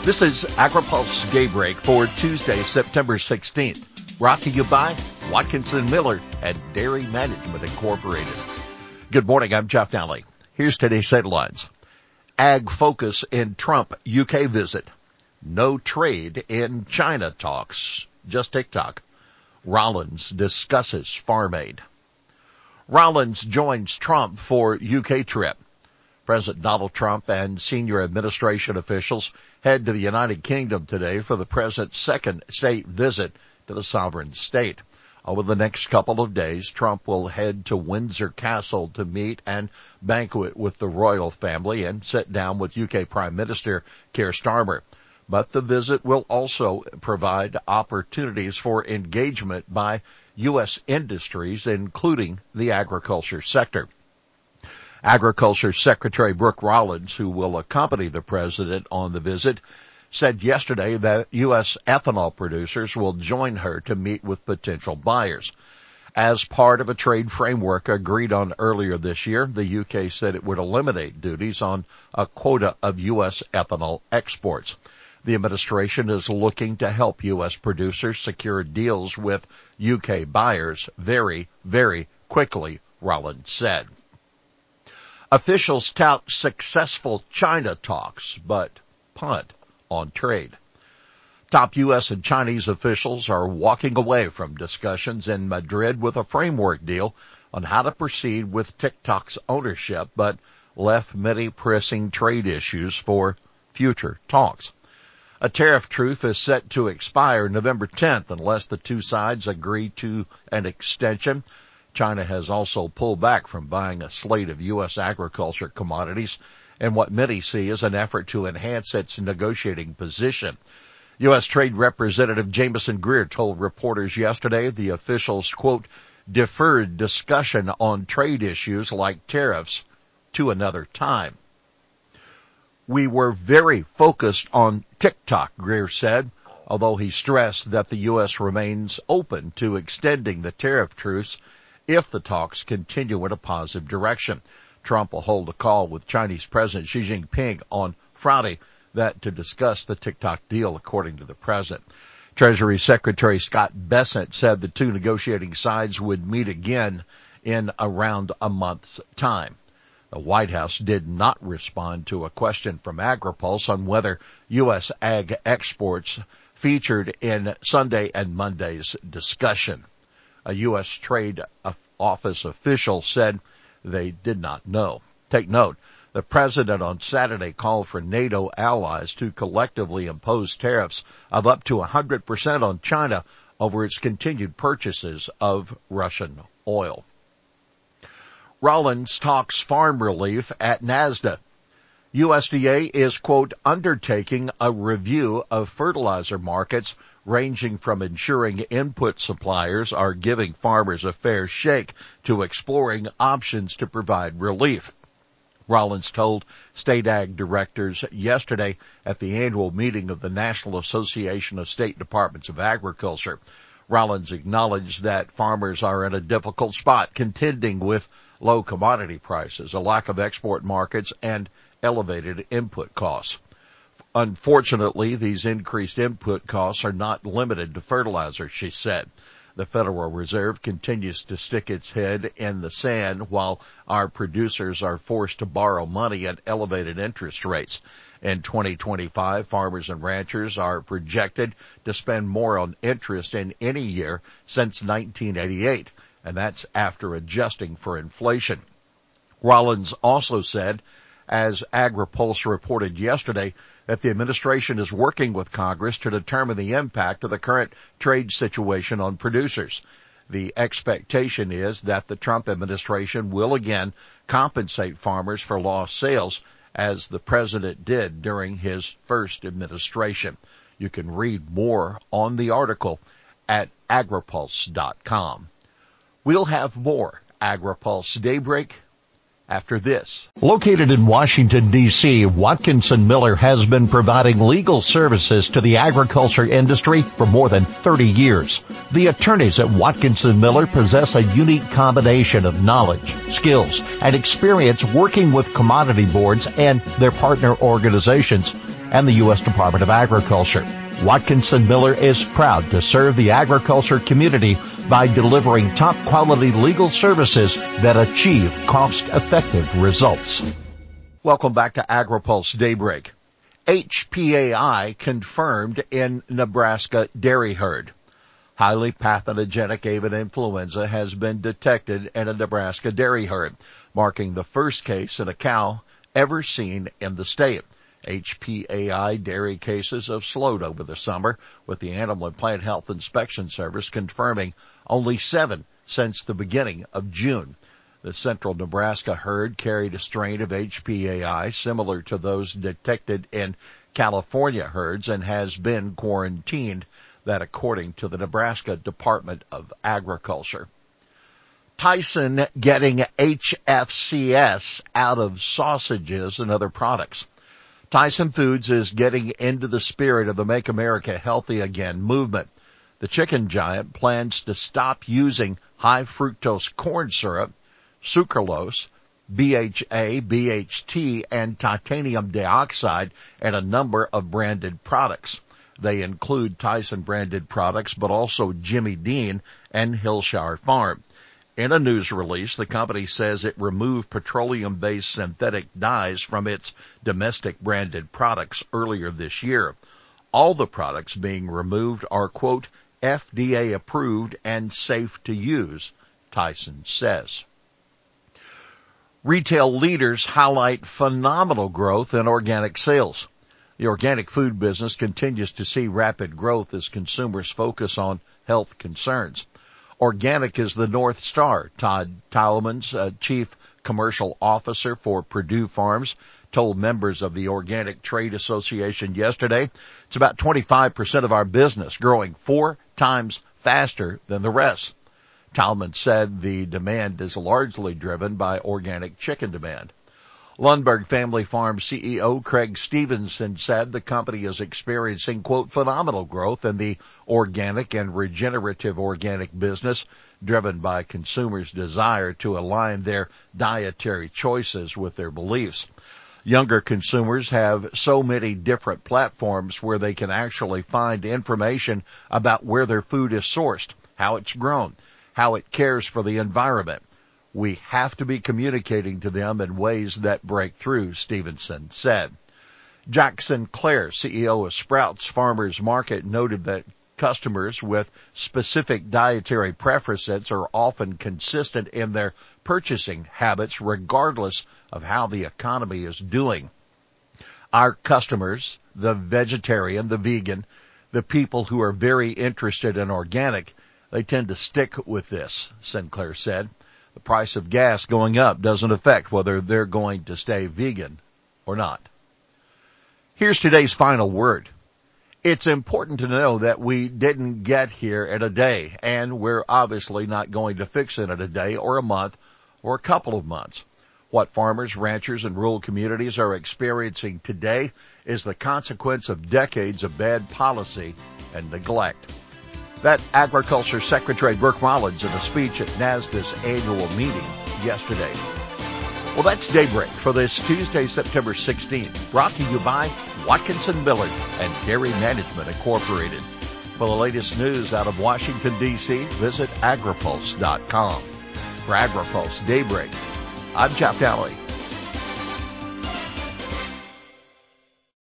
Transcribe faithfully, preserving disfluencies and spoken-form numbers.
This is AgriPulse Daybreak for Tuesday, September sixteenth, brought to you by Watkinson Miller and Dairy Management Incorporated. Good morning, I'm Jeff Nally. Here's today's headlines. Ag focus in Trump U K visit. No trade in China talks. Just TikTok. Rollins discusses farm aid. Rollins joins Trump for U K trip. President Donald Trump and senior administration officials head to the United Kingdom today for the president's second state visit to the sovereign state. Over the next couple of days, Trump will head to Windsor Castle to meet and banquet with the royal family and sit down with U K Prime Minister Keir Starmer. But the visit will also provide opportunities for engagement by U S industries, including the agriculture sector. Agriculture Secretary Brooke Rollins, who will accompany the president on the visit, said yesterday that U S ethanol producers will join her to meet with potential buyers. As part of a trade framework agreed on earlier this year, the U K said it would eliminate duties on a quota of U S ethanol exports. The administration is looking to help U S producers secure deals with U K buyers very, very quickly, Rollins said. Officials tout successful China talks, but punt on trade. Top U S and Chinese officials are walking away from discussions in Madrid with a framework deal on how to proceed with TikTok's ownership, but left many pressing trade issues for future talks. A tariff truce is set to expire November tenth unless the two sides agree to an extension. China has also pulled back from buying a slate of U S agriculture commodities in what many see as an effort to enhance its negotiating position. U S Trade Representative Jameson Greer told reporters yesterday the officials, quote, deferred discussion on trade issues like tariffs to another time. We were very focused on TikTok, Greer said, although he stressed that the U S remains open to extending the tariff truce if the talks continue in a positive direction. Trump will hold a call with Chinese President Xi Jinping on Friday that to discuss the TikTok deal, according to the president. Treasury Secretary Scott Bessent said the two negotiating sides would meet again in around a month's time. The White House did not respond to a question from AgriPulse on whether U S ag exports featured in Sunday and Monday's discussion. A U S Trade Office official said they did not know. Take note, the president on Saturday called for NATO allies to collectively impose tariffs of up to one hundred percent on China over its continued purchases of Russian oil. Rollins talks farm relief at NASDA. U S D A is, quote, undertaking a review of fertilizer markets, ranging from ensuring input suppliers are giving farmers a fair shake to exploring options to provide relief. Rollins told state ag directors yesterday at the annual meeting of the National Association of State Departments of Agriculture. Rollins acknowledged that farmers are in a difficult spot, contending with low commodity prices, a lack of export markets, and elevated input costs. Unfortunately, these increased input costs are not limited to fertilizer, she said. The Federal Reserve continues to stick its head in the sand while our producers are forced to borrow money at elevated interest rates. In twenty twenty-five, farmers and ranchers are projected to spend more on interest in any year since nineteen eighty-eight, and that's after adjusting for inflation. Rollins also said, as AgriPulse reported yesterday, that the administration is working with Congress to determine the impact of the current trade situation on producers. The expectation is that the Trump administration will again compensate farmers for lost sales, as the president did during his first administration. You can read more on the article at agripulse dot com. We'll have more AgriPulse Daybreak after this. Located in Washington, D C, Watkinson Miller has been providing legal services to the agriculture industry for more than thirty years. The attorneys at Watkinson Miller possess a unique combination of knowledge, skills, and experience working with commodity boards and their partner organizations and the U S Department of Agriculture. Watkinson Miller is proud to serve the agriculture community by delivering top-quality legal services that achieve cost-effective results. Welcome back to AgriPulse Daybreak. H P A I confirmed in Nebraska dairy herd. Highly pathogenic avian influenza has been detected in a Nebraska dairy herd, marking the first case in a cow ever seen in the state. H P A I dairy cases have slowed over the summer, with the Animal and Plant Health Inspection Service confirming only seven since the beginning of June. The central Nebraska herd carried a strain of H P A I similar to those detected in California herds and has been quarantined, that according to the Nebraska Department of Agriculture. Tyson getting H F C S out of sausages and other products. Tyson Foods is getting into the spirit of the Make America Healthy Again movement. The chicken giant plans to stop using high fructose corn syrup, sucralose, B H A, B H T, and titanium dioxide in a number of branded products. They include Tyson branded products, but also Jimmy Dean and Hillshire Farm. In a news release, the company says it removed petroleum-based synthetic dyes from its domestic branded products earlier this year. All the products being removed are, quote, F D A approved and safe to use, Tyson says. Retail leaders highlight phenomenal growth in organic sales. The organic food business continues to see rapid growth as consumers focus on health concerns. Organic is the North Star. Todd Tielemans, uh, Chief Commercial Officer for Purdue Farms, told members of the Organic Trade Association yesterday it's about twenty-five percent of our business, growing four times faster than the rest. Tielemans said the demand is largely driven by organic chicken demand. Lundberg Family Farm C E O Craig Stevenson said the company is experiencing, quote, phenomenal growth in the organic and regenerative organic business, driven by consumers' desire to align their dietary choices with their beliefs. Younger consumers have so many different platforms where they can actually find information about where their food is sourced, how it's grown, how it cares for the environment. We have to be communicating to them in ways that break through, Stevenson said. Jack Sinclair, C E O of Sprouts Farmers Market, noted that customers with specific dietary preferences are often consistent in their purchasing habits regardless of how the economy is doing. Our customers, the vegetarian, the vegan, the people who are very interested in organic, they tend to stick with this, Sinclair said. The price of gas going up doesn't affect whether they're going to stay vegan or not. Here's today's final word. It's important to know that we didn't get here in a day, and we're obviously not going to fix it in a day or a month or a couple of months. What farmers, ranchers, and rural communities are experiencing today is the consequence of decades of bad policy and neglect. That Agriculture Secretary Burke Rollins in a speech at NASDA's annual meeting yesterday. Well, that's Daybreak for this Tuesday, September sixteenth, brought to you by Watkinson Miller and Dairy Management Incorporated. For the latest news out of Washington, D C, visit agripulse dot com. For AgriPulse Daybreak, I'm Jeff Daly.